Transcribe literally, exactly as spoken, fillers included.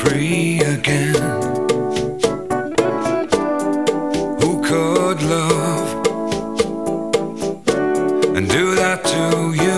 free again. Who could love and do that to you?